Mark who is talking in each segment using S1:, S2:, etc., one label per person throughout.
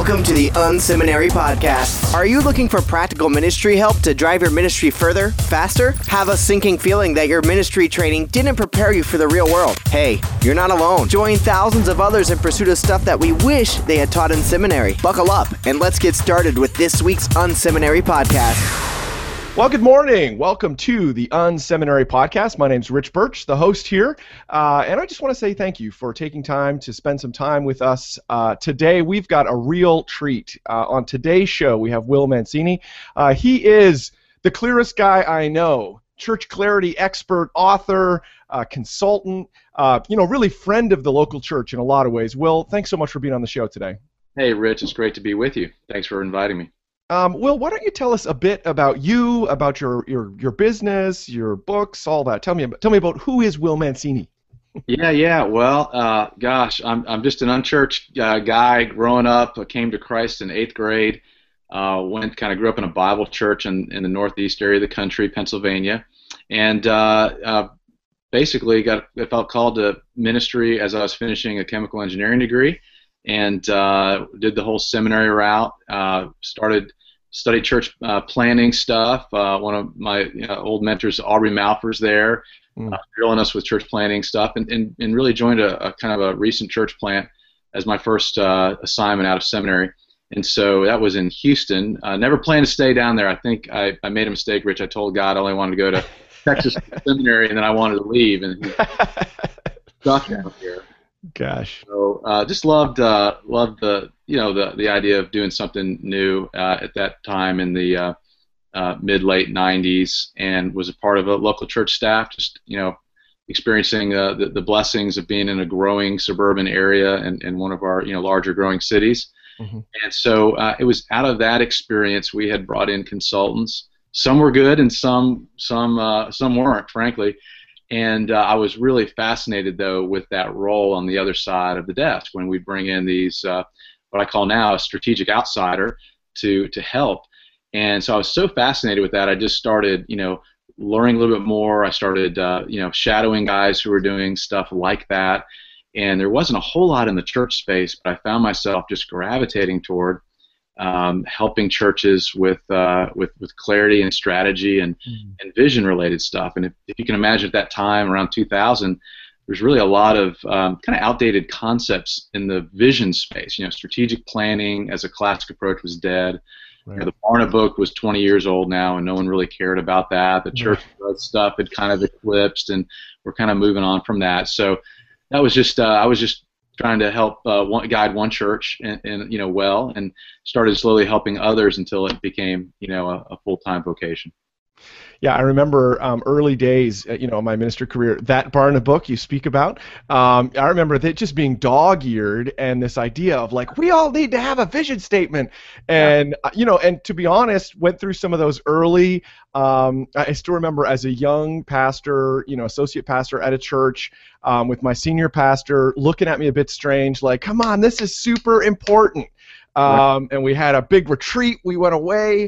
S1: Welcome to the Unseminary Podcast. Are you looking for practical ministry help to drive your ministry further, faster? Have a sinking feeling that your ministry training didn't prepare you for the real world? Hey, you're not alone. Join thousands of others in pursuit of stuff that we wish they had taught in seminary. Buckle up and let's get started with this week's Unseminary Podcast.
S2: Well, good morning. Welcome to the Unseminary Podcast. My name's Rich Birch, the host here, and I just want to say thank you for taking time to spend some time with us. Today, we've got a real treat. On today's show, we have Will Mancini. He is the clearest guy I know, church clarity expert, author, consultant, really friend of the local church in a lot of ways. Will, thanks so much for being on the show today.
S3: Hey, Rich, it's great to be with you. Thanks for inviting me.
S2: Will, why don't you tell us a bit about you, about your business, your books, all that. Tell me about who is Will Mancini.
S3: Yeah. Well, I'm just an unchurched guy growing up. I came to Christ in 8th grade. Grew up in a Bible church in the northeast area of the country, Pennsylvania, and basically felt called to ministry as I was finishing a chemical engineering degree, and did the whole seminary route. Studied church planning stuff. One of my old mentors, Aubrey Malphur's there, drilling us with church planning stuff, and really joined a kind of a recent church plant as my first assignment out of seminary. And so that was in Houston. Never planned to stay down there. I think I made a mistake, Rich. I told God I only wanted to go to Texas Seminary, and then I wanted to leave, and he stuck down here.
S2: Gosh.
S3: So just loved the idea of doing something new at that time in the mid-late 90s, and was a part of a local church staff, just experiencing the blessings of being in a growing suburban area and one of our larger growing cities. Mm-hmm. And so it was out of that experience we had brought in consultants. Some were good and some weren't, frankly. And I was really fascinated, though, with that role on the other side of the desk when we bring in these, what I call now a strategic outsider to help. And so I was so fascinated with that, I just started, learning a little bit more. I started, shadowing guys who were doing stuff like that. And there wasn't a whole lot in the church space, but I found myself just gravitating toward helping churches with clarity and strategy and vision related stuff. And if you can imagine at that time around 2000, there's really a lot of kind of outdated concepts in the vision space. Strategic planning as a classic approach was dead. Right. The Barna book was 20 years old now, and no one really cared about that. The church stuff had kind of eclipsed, and we're kind of moving on from that. So that was just I was just trying to help guide one church and started slowly helping others until it became a full-time vocation.
S2: Yeah, I remember early days, in my ministry career, that Barna book you speak about. I remember that just being dog-eared and this idea of like, we all need to have a vision statement, and and to be honest, went through some of those early. I still remember as a young pastor, associate pastor at a church, with my senior pastor looking at me a bit strange, like, "Come on, this is super important." And we had a big retreat. We went away.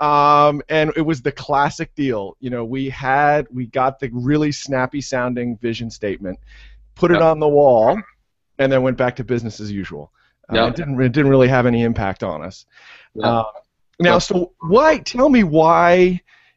S2: And it was the classic deal. We got the really snappy sounding vision statement, put it on the wall, and then went back to business as usual. It didn't really have any impact on us. Now, so tell me why,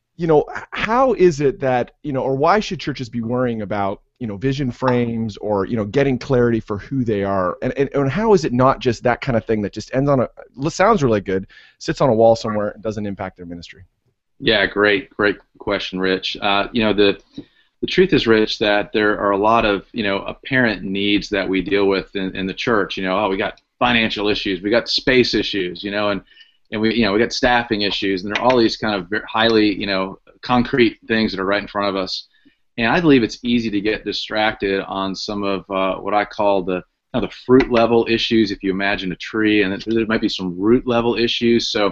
S2: how is it that, or why should churches be worrying about, vision frames or, getting clarity for who they are? And how is it not just that kind of thing that just ends on sounds really good, sits on a wall somewhere and doesn't impact their ministry? Yeah,
S3: great question, Rich. The truth is, Rich, that there are a lot of, apparent needs that we deal with in the church. We got financial issues, we got space issues, and we got staffing issues, and there are all these kind of very highly, concrete things that are right in front of us. And I believe it's easy to get distracted on some of what I call the fruit level issues. If you imagine a tree, and there might be some root level issues. So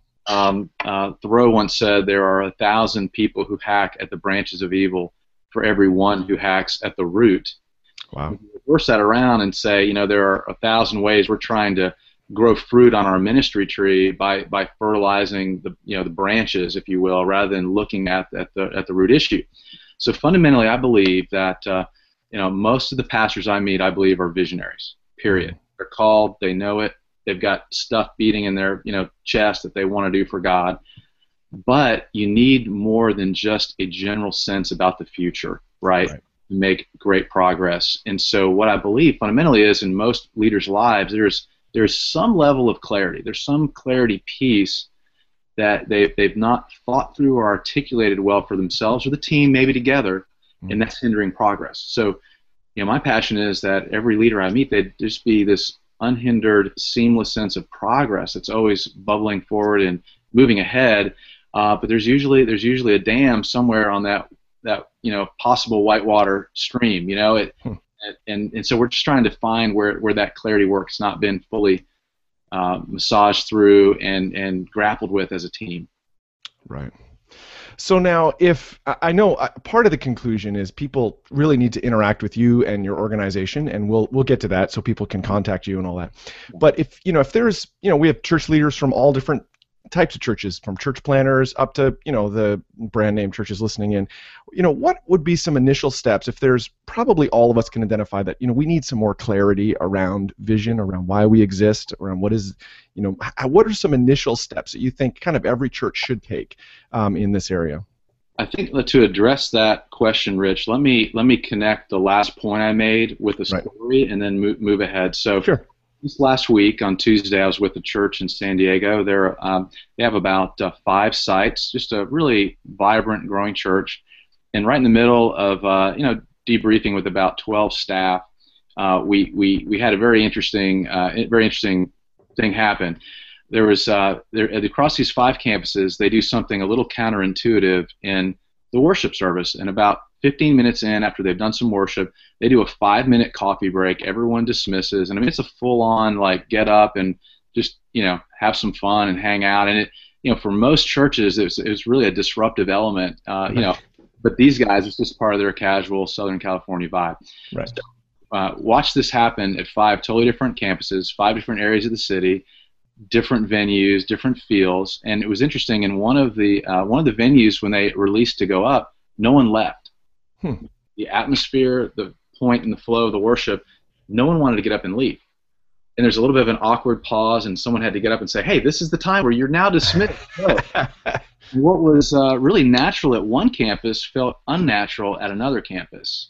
S3: Thoreau once said there are 1,000 people who hack at the branches of evil for every one who hacks at the root.
S2: Wow.
S3: Reverse that around and say, there are 1,000 ways we're trying to grow fruit on our ministry tree by fertilizing the branches, if you will, rather than looking at the root issue. So fundamentally, I believe that most of the pastors I meet, I believe, are visionaries. Period. They're called. They know it. they've got stuff beating in their chest that they want to do for God. But you need more than just a general sense about the future, right? To make great progress. And so what I believe fundamentally is in most leaders' lives, there's some level of clarity. There's some clarity piece that they've not thought through or articulated well for themselves or the team, maybe together, and that's hindering progress. So, my passion is that every leader I meet, they just be this unhindered, seamless sense of progress that's always bubbling forward and moving ahead. But there's usually a dam somewhere on that possible whitewater stream. And so we're just trying to find where that clarity work has not been fully massaged through and grappled with as a team.
S2: Right. So now, if I know part of the conclusion is people really need to interact with you and your organization, and we'll get to that so people can contact you and all that. But if there's we have church leaders from all different types of churches, from church planners up to the brand name churches listening in, what would be some initial steps if there's probably all of us can identify that we need some more clarity around vision, around why we exist, around what is what are some initial steps that you think kind of every church should take in this area?
S3: I think to address that question, Rich, let me connect the last point I made with the story and then move ahead. So
S2: sure.
S3: This last week on Tuesday, I was with a church in San Diego. They have about 5 sites, just a really vibrant, growing church. And right in the middle of debriefing with about 12 staff, we had a very interesting thing happen. There was across these 5 campuses, they do something a little counterintuitive in the worship service. And about 15 minutes in, after they've done some worship, they do a 5-minute coffee break. Everyone dismisses, and I mean it's a full-on get up and just have some fun and hang out. And it for most churches it was really a disruptive element. But these guys, it's just part of their casual Southern California vibe.
S2: Right.
S3: So, watch this happen at 5 totally different campuses, 5 different areas of the city, different venues, different feels. And it was interesting. In one of the venues when they released to go up, no one left. The atmosphere, the point and the flow of the worship, no one wanted to get up and leave. And there's a little bit of an awkward pause, and someone had to get up and say, "Hey, this is the time where you're now dismissed." What was really natural at one campus felt unnatural at another campus.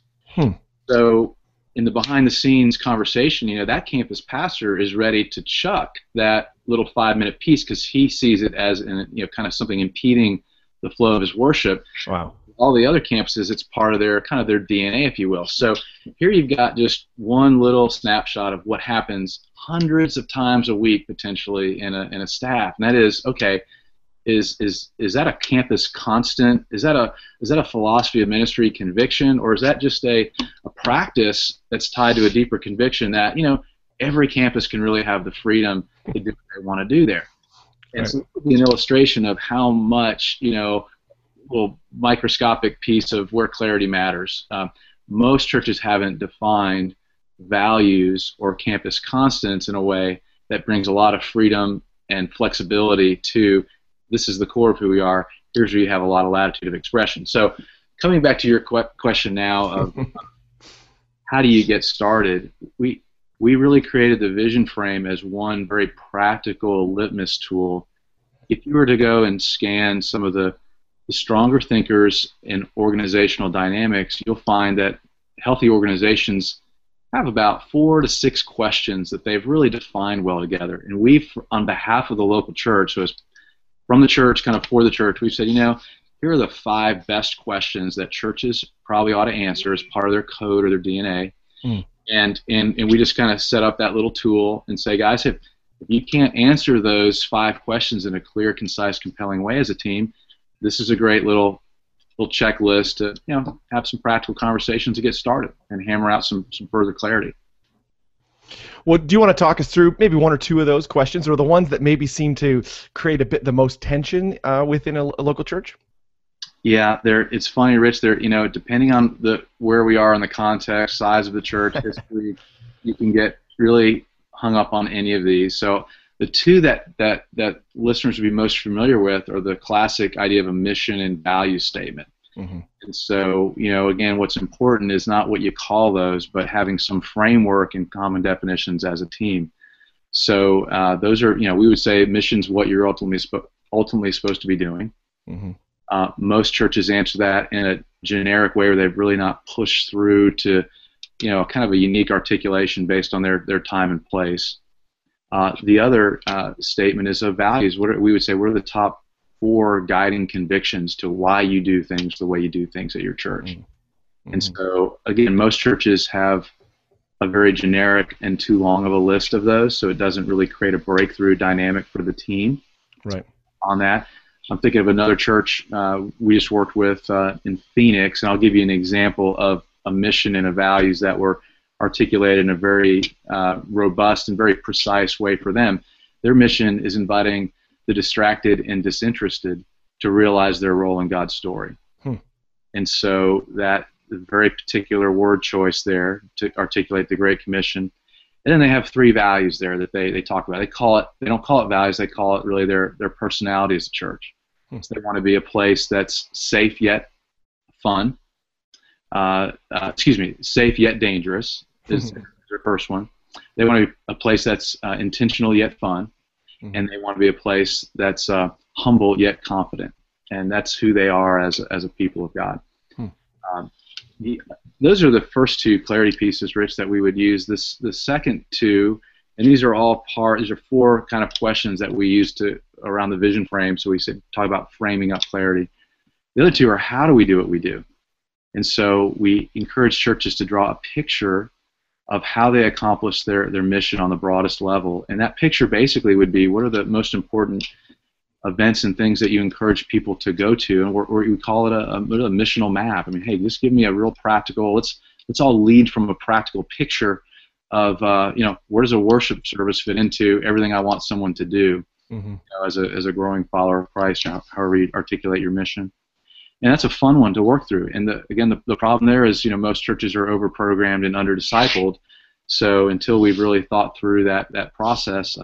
S3: So in the behind-the-scenes conversation, that campus pastor is ready to chuck that little 5-minute piece because he sees it as kind of something impeding the flow of his worship.
S2: Wow.
S3: All the other campuses, it's part of their DNA, if you will. So here you've got just one little snapshot of what happens hundreds of times a week potentially in a staff, and that is okay. Is that a campus constant? Is that a philosophy of ministry conviction, or is that just a practice that's tied to a deeper conviction that every campus can really have the freedom to do what they want to do there? And so an illustration of how much little microscopic piece of where clarity matters. Most churches haven't defined values or campus constants in a way that brings a lot of freedom and flexibility to this is the core of who we are. Here's where you have a lot of latitude of expression. So coming back to your question now of how do you get started, we really created the vision frame as one very practical litmus tool. If you were to go and scan some of the stronger thinkers in organizational dynamics, you'll find that healthy organizations have about 4 to 6 questions that they've really defined well together. And we've, on behalf of the local church, so it's from the church, kind of for the church, we've said, here are the 5 best questions that churches probably ought to answer as part of their code or their DNA. And we just kind of set up that little tool and say, guys, if you can't answer those 5 questions in a clear, concise, compelling way as a team, this is a great little checklist to have some practical conversations to get started and hammer out some further clarity.
S2: Well, do you want to talk us through maybe 1 or 2 of those questions, or the ones that maybe seem to create a bit the most tension within a local church?
S3: Yeah, it's funny, Rich. Depending on where we are in the context, size of the church, history, you can get really hung up on any of these. So the 2 that listeners would be most familiar with are the classic idea of a mission and value statement. And so, again, what's important is not what you call those, but having some framework and common definitions as a team. So those are, we would say mission's what you're ultimately supposed to be doing.
S2: Mm-hmm.
S3: Most churches answer that in a generic way where they've really not pushed through to, kind of a unique articulation based on their time and place. The other statement is of values. We would say, what are the top 4 guiding convictions to why you do things the way you do things at your church? Mm-hmm. And so, again, most churches have a very generic and too long of a list of those, so it doesn't really create a breakthrough dynamic for the team.
S2: Right.
S3: On that. I'm thinking of another church we just worked with in Phoenix, and I'll give you an example of a mission and a values that were articulated in a very robust and very precise way for them. Their mission is inviting the distracted and disinterested to realize their role in God's story. And so that very particular word choice there to articulate the Great Commission. And then they have 3 values there that they talk about. They don't call it values, they call it really their personality as a church. So they want to be a place that's safe yet fun. Safe yet dangerous is their first one. They want to be a place that's intentional yet fun. And they want to be a place that's humble yet confident. And that's who they are as a people of God. Those are the first 2 clarity pieces, Rich, that we would use. The second 2, and these are 4 kind of questions that we use around the vision frame. So we talk about framing up clarity. The other 2 are, how do we do what we do? And so we encourage churches to draw a picture of how they accomplish their mission on the broadest level. And that picture basically would be, what are the most important events and things that you encourage people to go to, and we call it a missional map. I mean, hey, just give me a real practical. Let's all lead from a practical picture of where does a worship service fit into everything I want someone to do as a growing follower of Christ, however you articulate your mission. And that's a fun one to work through. And the problem there is, most churches are over-programmed and under-discipled. So until we've really thought through that process,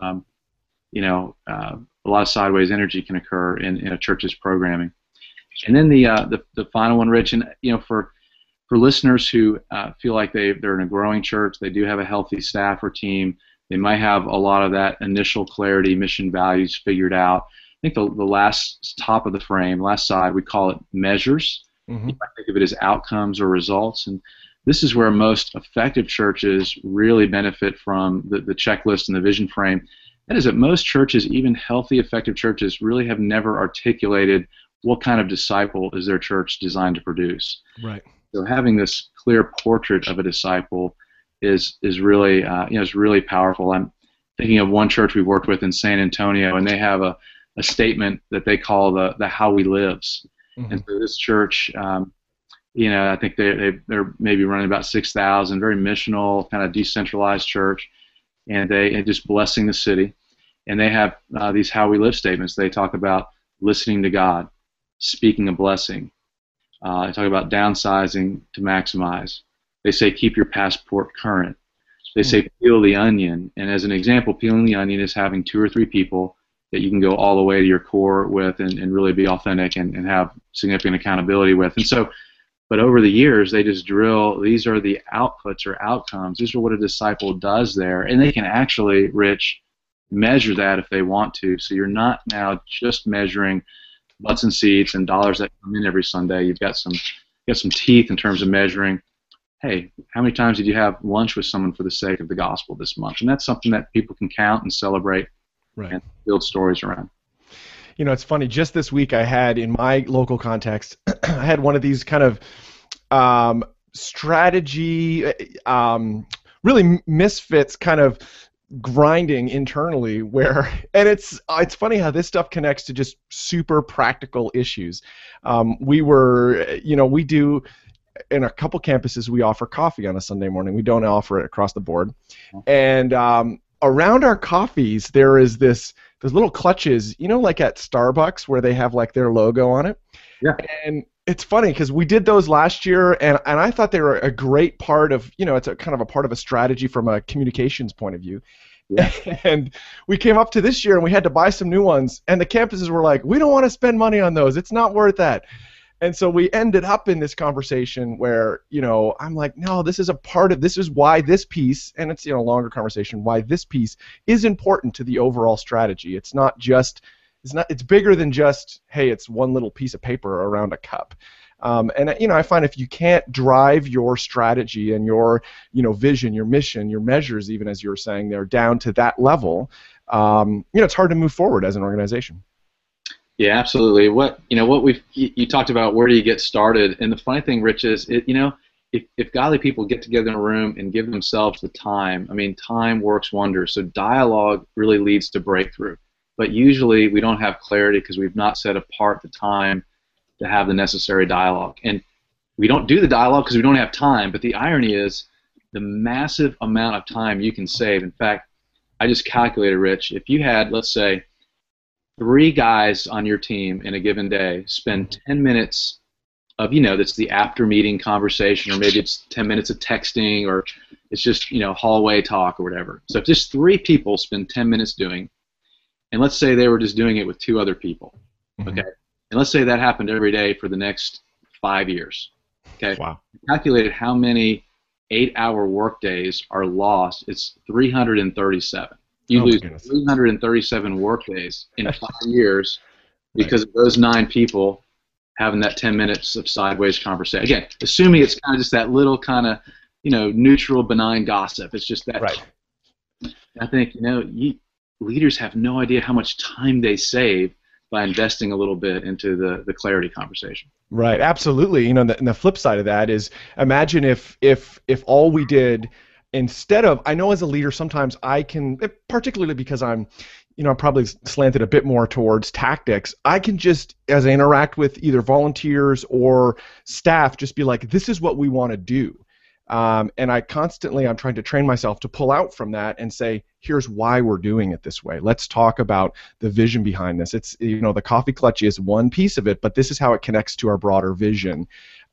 S3: a lot of sideways energy can occur in a church's programming. And then the final one, Rich, and for listeners who feel like they're in a growing church, they do have a healthy staff or team, they might have a lot of that initial clarity, mission values figured out. I think the last top of the frame, last side, we call it measures. You might think of it as outcomes or results. And this is where most effective churches really benefit from the checklist and the vision frame. That is that most churches, even healthy, effective churches, really have never articulated what kind of disciple is their church designed to produce.
S2: Right.
S3: So having this clear portrait of a disciple is really is really powerful. I'm thinking of one church we've worked with in San Antonio, and they have a statement that they call the how we lives. And so this church, I think they're maybe running about 6,000, very missional, kind of decentralized church, and they're just blessing the city. And they have these how we live statements. They talk about listening to God, speaking a blessing. They talk about downsizing to maximize. They say keep your passport current. They say peel the onion. And as an example, peeling the onion is having 2 or 3 people that you can go all the way to your core with and really be authentic and have significant accountability with. And so, but over the years, they just drill, these are the outputs or outcomes. These are what a disciple does there. And they can actually, Rich, measure that if they want to. So you're not now just measuring butts and seats and dollars that come in every Sunday. You've got some teeth in terms of measuring, hey, how many times did you have lunch with someone for the sake of the gospel this month? And that's something that people can count and celebrate. Right. And build stories around.
S2: It's funny. Just this week, I had in my local context, I had one of these kind of strategy, really misfits, kind of grinding internally. And it's funny how this stuff connects to just super practical issues. We do. In a couple campuses, we offer coffee on a Sunday morning. We don't offer it across the board, and around our coffees, there is those little clutches, like at Starbucks where they have like their logo on it.
S3: Yeah.
S2: And it's funny because we did those last year, and I thought they were a great part of, it's a kind of a part of a strategy from a communications point of view. Yeah. And we came up to this year and we had to buy some new ones, and the campuses were like, we don't want to spend money on those. It's not worth that. And so we ended up in this conversation where, I'm like, no, this is why this piece, and it's, a longer conversation, why this piece is important to the overall strategy. It's bigger than just, hey, it's one little piece of paper around a cup. And I find if you can't drive your strategy and your, vision, your mission, your measures, even as you were saying there, down to that level, it's hard to move forward as an organization.
S3: Yeah, absolutely. You talked about where do you get started, and the funny thing, Rich, is if godly people get together in a room and give themselves the time, time works wonders. So dialogue really leads to breakthrough, but usually we don't have clarity because we've not set apart the time to have the necessary dialogue, and we don't do the dialogue because we don't have time. But the irony is the massive amount of time you can save. In fact, I just calculated, Rich, if you had, let's say, 3 guys on your team in a given day spend 10 minutes of, that's the after meeting conversation, or maybe it's 10 minutes of texting, or it's just, hallway talk or whatever. So if just 3 people spend 10 minutes doing, and let's say they were just doing it with 2 other people, okay? And let's say that happened every day for the next 5 years, okay?
S2: Wow.
S3: Calculated how many 8-hour work days are lost. It's 337. You lose 337 work days in 5 years because of those 9 people having that 10 minutes of sideways conversation. Again, assuming it's kind of just that little kind of, neutral, benign gossip. It's just that.
S2: Right.
S3: I think, leaders have no idea how much time they save by investing a little bit into the clarity conversation.
S2: Right, absolutely. And the flip side of that is, imagine if all we did, instead of, I know as a leader sometimes I can, particularly because I'm probably slanted a bit more towards tactics, I can just, as I interact with either volunteers or staff, just be like, this is what we want to do. And I'm trying to train myself to pull out from that and say, here's why we're doing it this way. Let's talk about the vision behind this. It's, the coffee clutch is one piece of it, but this is how it connects to our broader vision.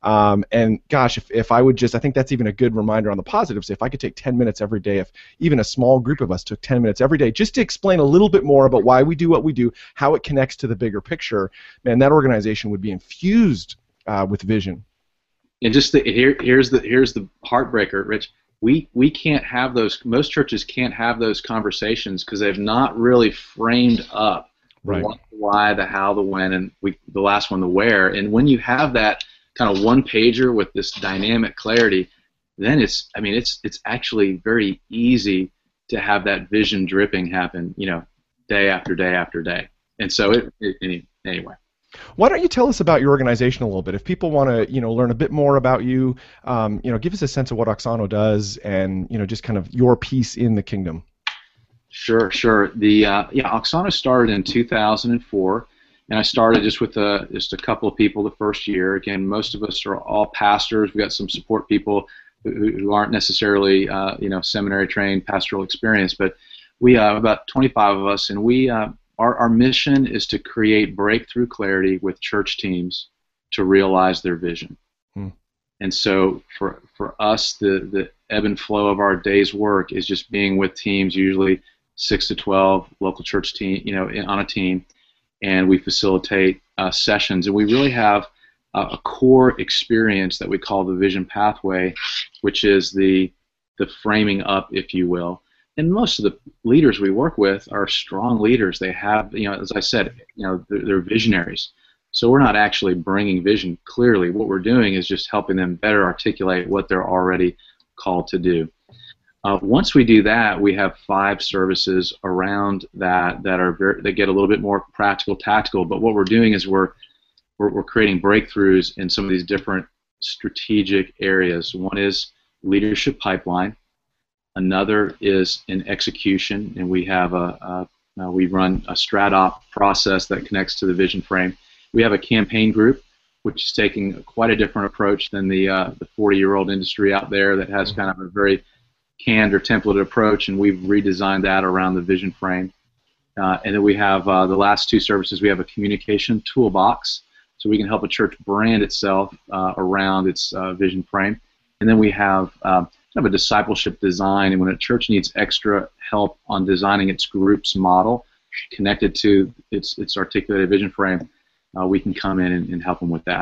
S2: And gosh, if I would just, I think that's even a good reminder on the positives. If I could take 10 minutes every day, if even a small group of us took 10 minutes every day just to explain a little bit more about why we do what we do, how it connects to the bigger picture, man, that organization would be infused with vision.
S3: And just here's the heartbreaker, Rich. We can't have those. Most churches can't have those conversations because they've not really framed up
S2: right.
S3: the why, the how, the when, and the last one, the where. And when you have that kind of one pager with this dynamic clarity, then it's actually very easy to have that vision dripping happen, day after day after day. And so anyway.
S2: Why don't you tell us about your organization a little bit? If people want to, learn a bit more about you, give us a sense of what Auxano does, and just kind of your piece in the kingdom.
S3: Sure. Auxano started in 2004, and I started just with just a couple of people the first year. Again, most of us are all pastors. We've got some support people who aren't necessarily, seminary trained, pastoral experience, but we have about 25 of us, and we. Our mission is to create breakthrough clarity with church teams to realize their vision. And so for us, the ebb and flow of our day's work is just being with teams, usually 6 to 12 local church team, on a team, and we facilitate sessions. And we really have a core experience that we call the Vision Pathway, which is the framing up, if you will. And most of the leaders we work with are strong leaders. They have, as I said, they're visionaries. So we're not actually bringing vision clearly. What we're doing is just helping them better articulate what they're already called to do. Once we do that, we have 5 services around that that get a little bit more practical, tactical. But what we're doing is we're creating breakthroughs in some of these different strategic areas. One is leadership pipeline. Another is in execution, and we have we run a strat-op process that connects to the vision frame. We have a campaign group, which is taking quite a different approach than the 40-year-old industry out there that has kind of a very canned or templated approach, and we've redesigned that around the vision frame. And then we have the last 2 services. We have a communication toolbox, so we can help a church brand itself around its vision frame. And then we have kind of a discipleship design, and when a church needs extra help on designing its groups model connected to its articulated vision frame, we can come in and help them with that.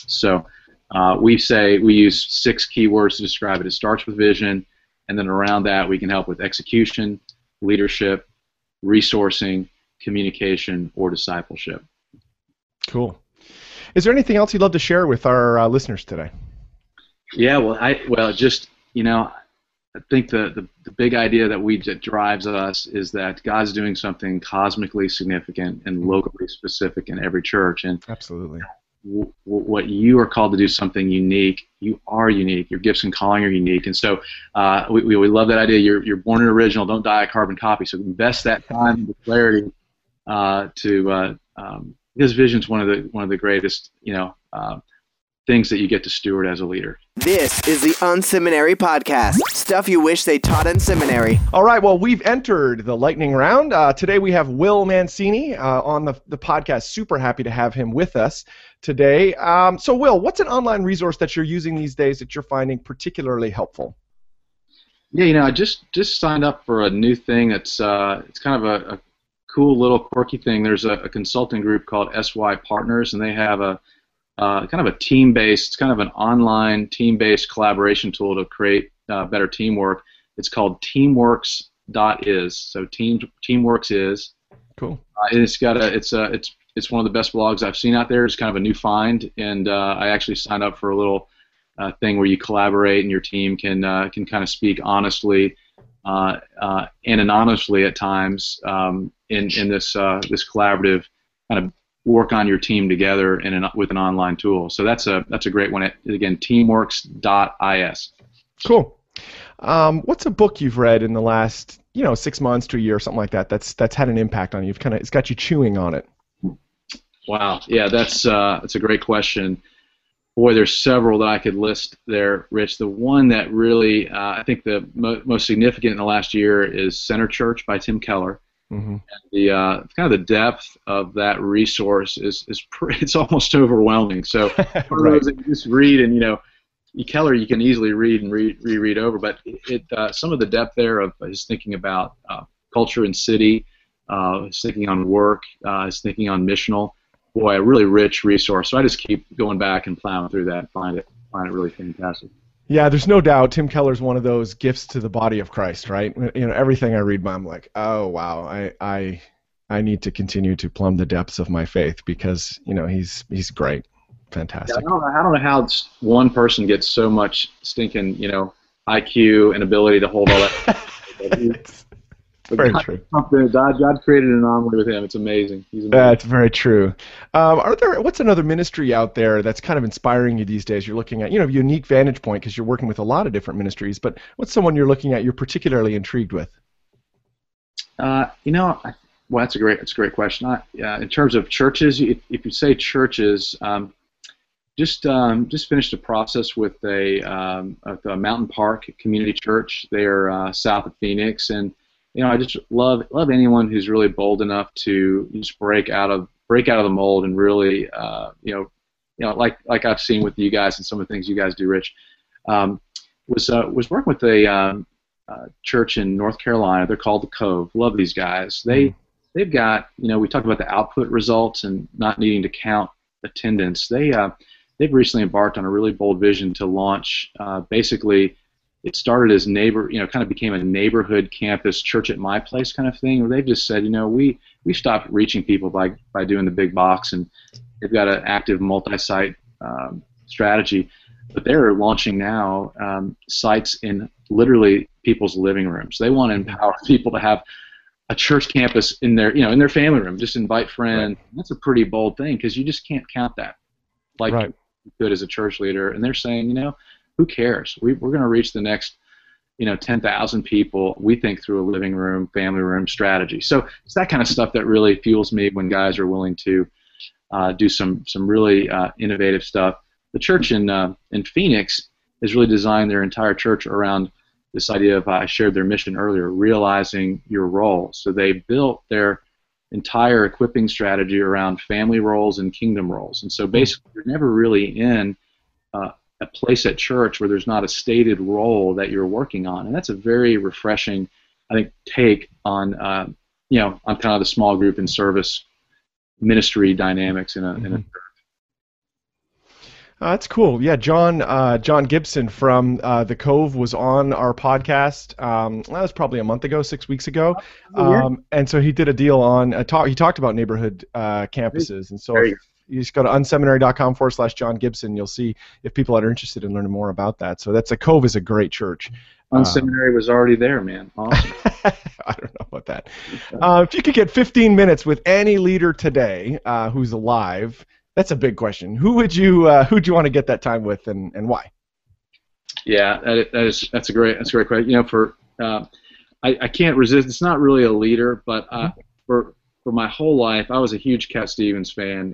S3: So we use 6 keywords to describe it. It starts with vision, and then around that we can help with execution, leadership, resourcing, communication, or discipleship.
S2: Cool. Is there anything else you'd love to share with our listeners today?
S3: Yeah, well, just, I think the big idea that drives us is that God's doing something cosmically significant and locally specific in every church. And
S2: absolutely,
S3: what you are called to do something unique. You are unique. Your gifts and calling are unique. And so we love that idea. You're born an original. Don't die a carbon copy. So invest that time and clarity because vision's one of the greatest things that you get to steward as a leader.
S1: This is the Unseminary Podcast. Stuff you wish they taught in seminary.
S2: All right, well, we've entered the lightning round. Today we have Will Mancini on the podcast. Super happy to have him with us today. So, Will, what's an online resource that you're using these days that you're finding particularly helpful?
S3: Yeah, I just signed up for a new thing. It's kind of a cool little quirky thing. There's a consulting group called SY Partners, and they have a kind of a team-based, kind of an online team-based collaboration tool to create better teamwork. It's called Teamworks.is. So Teamworks is.
S2: Cool.
S3: And it's one of the best blogs I've seen out there. It's kind of a new find, and I actually signed up for a little thing where you collaborate and your team can kind of speak honestly and anonymously at times in this collaborative kind of work on your team together with an online tool. So that's a great one. Again, teamworks.is.
S2: Cool. What's a book you've read in the last 6 months to a year or something like that that's had an impact on you? It's got you chewing on it.
S3: Wow. Yeah, that's a great question. Boy, there's several that I could list there, Rich. The one that really I think the most significant in the last year is Center Church by Tim Keller. Mm-hmm. And kind of the depth of that resource it's almost overwhelming. So
S2: right.
S3: You just read, and Keller you can easily read and reread over, but some of the depth there of his thinking about culture and city, his thinking on work, his thinking on missional. Boy, a really rich resource. So I just keep going back and plowing through that, find it really fantastic.
S2: Yeah, there's no doubt Tim Keller's one of those gifts to the body of Christ, right? Everything I read, I'm like, oh wow, I need to continue to plumb the depths of my faith because he's great, fantastic.
S3: Yeah, I don't know how one person gets so much stinking IQ and ability to hold all that.
S2: Very true.
S3: God created an anomaly with him. It's amazing. He's amazing.
S2: That's very true. What's another ministry out there that's kind of inspiring you these days? You're looking at, unique vantage point because you're working with a lot of different ministries. But what's someone you're looking at you're particularly intrigued with?
S3: Well, that's a great question. In terms of churches, if you say churches, just finished a process with a Mountain Park Community Church. They are south of Phoenix, and I just love anyone who's really bold enough to just break out of the mold and really, like I've seen with you guys and some of the things you guys do, Rich. Was working with a church in North Carolina. They're called the Cove. Love these guys. They've got we talked about the output results and not needing to count attendance. They've recently embarked on a really bold vision to launch basically. It started as kind of became a neighborhood campus church at my place kind of thing, where they've just said, we stopped reaching people by doing the big box, and they've got an active multi-site strategy, but they're launching now sites in literally people's living rooms. They want to empower people to have a church campus in their family room, just invite friends. Right. That's a pretty bold thing because you just can't count that like
S2: right.
S3: you could as a church leader, and they're saying, who cares? We're going to reach the next, 10,000 people, we think, through a living room, family room strategy. So it's that kind of stuff that really fuels me when guys are willing to do some really innovative stuff. The church in Phoenix has really designed their entire church around this idea of, I shared their mission earlier, realizing your role. So they built their entire equipping strategy around family roles and kingdom roles. And so basically you're never really in a place at church where there's not a stated role that you're working on, and that's a very refreshing, I think, take on on kind of the small group and service ministry dynamics in a church.
S2: That's cool. Yeah, John Gibson from The Cove was on our podcast. That was probably a month ago, 6 weeks ago, and so he did a deal on he talked about neighborhood campuses, and so if you just go to unseminary.com/John Gibson, you'll see if people are interested in learning more about that. So The Cove is a great church.
S3: Unseminary was already there, man. Awesome.
S2: I don't know about that. If you could get 15 minutes with any leader today who's alive. That's a big question. Who would you want to get that time with, and why?
S3: Yeah, that's a great question. You know, I can't resist. It's not really a leader, but for my whole life, I was a huge Cat Stevens fan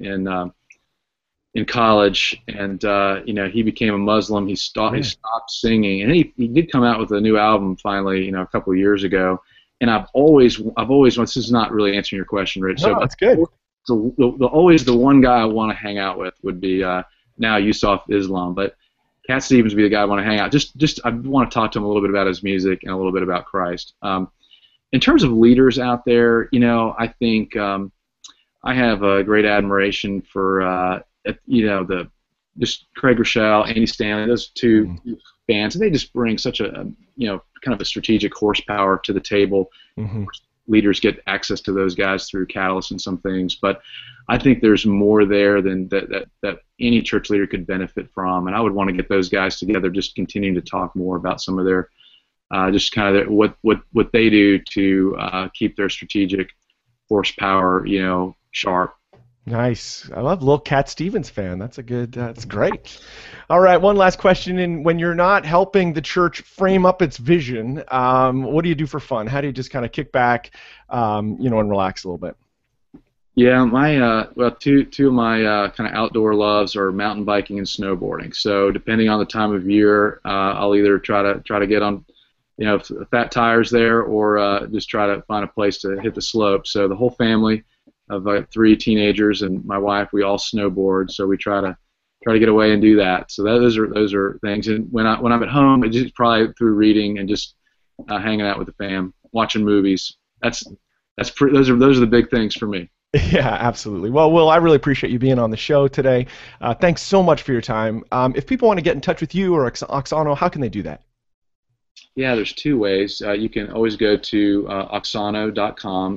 S3: in college, and you know, he became a Muslim. He stopped singing, and he did come out with a new album finally, you know, a couple of years ago. And I've always this is not really answering your question, Rich.
S2: No, that's good.
S3: Always the one guy I want to hang out with would be now Yusuf Islam, but Cat Stevens would be the guy I want to hang out. Just I want to talk to him a little bit about his music and a little bit about Christ. In terms of leaders out there, you know, I think I have a great admiration for you know, just Craig Rochelle, Andy Stanley, those two bands, and they just bring such a you know, kind of a strategic horsepower to the table. Mm-hmm. Leaders get access to those guys through Catalyst and some things, but I think there's more there than that any church leader could benefit from, and I would want to get those guys together, just continuing to talk more about some of their just kind of what they do to keep their strategic horsepower, you know, sharp.
S2: Nice. I love little Cat Stevens fan. That's a good. That's great. All right. One last question. And when you're not helping the church frame up its vision, what do you do for fun? How do you just kind of kick back, you know, and relax a little bit?
S3: Yeah, my two of my kind of outdoor loves are mountain biking and snowboarding. So depending on the time of year, I'll either try to get on, you know, fat tires there, or just try to find a place to hit the slope. So the whole family of 3 teenagers and my wife, we all snowboard, so we try to get away and do that. So those are things. And when I'm at home, it's just probably through reading and just hanging out with the fam, watching movies. Those are the big things for me.
S2: Yeah, absolutely. Well, Will, I really appreciate you being on the show today. Thanks so much for your time. If people want to get in touch with you or Auxano, how can they do that?
S3: Yeah, there's 2 ways. You can always go to auxano.com,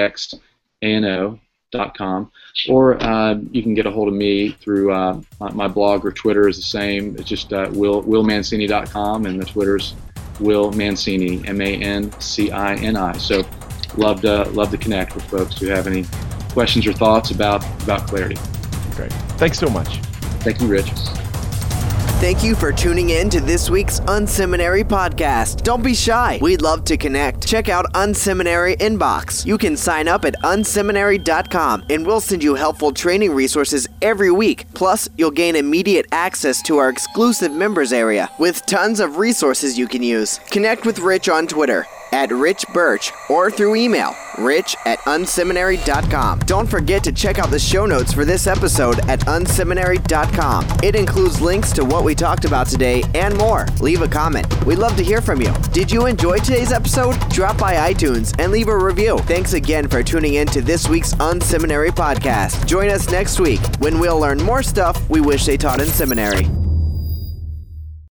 S3: AUXANO.com, or you can get a hold of me through my blog, or Twitter is the same. It's just willmancini.com, and the Twitter's Will Mancini, MANCINI. So love to connect with folks who have any questions or thoughts about clarity.
S2: Great. Thanks so much.
S3: Thank you, Rich.
S1: Thank you for tuning in to this week's Unseminary podcast. Don't be shy. We'd love to connect. Check out Unseminary Inbox. You can sign up at unseminary.com, and we'll send you helpful training resources every week. Plus, you'll gain immediate access to our exclusive members area with tons of resources you can use. Connect with Rich on Twitter @RichBirch or through email rich@unseminary.com. Don't forget to check out the show notes for this episode at unseminary.com. It includes links to what we talked about today and more. Leave a comment. We'd love to hear from you. Did you enjoy today's episode? Drop by iTunes and leave a review. Thanks again for tuning in to this week's Unseminary podcast. Join us next week when we'll learn more stuff we wish they taught in seminary.